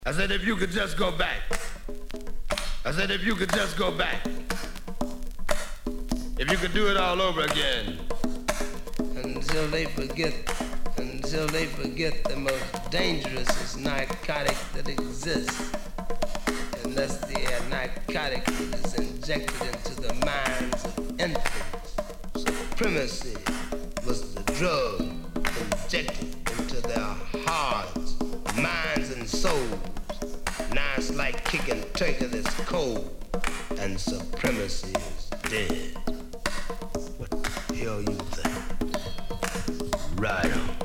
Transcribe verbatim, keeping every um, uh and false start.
I said if you could just go back. I said if you could just go back. If you could do it all over again. Until they forget, until they forget the most dangerous narcotic that exists. And that's the narcotic that is injected into the minds of infants. Supremacy was the drug injected into their hearts, minds, and souls. Now it's like kicking turkey that's cold, and supremacy is dead. What the hell you think? Right on.